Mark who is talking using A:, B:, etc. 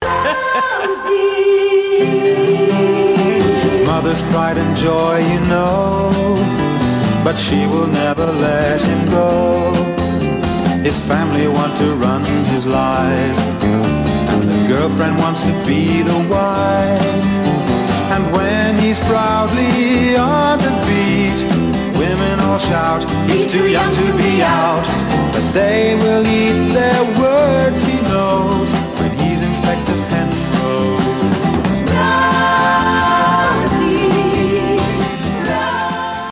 A: His mother's pride and joy, you know, but she will never let him go. His family want to run his life, and the girlfriend wants to be the wife. And when he's proudly on the beat, women all shout, he's too young to be out, but they will eat their words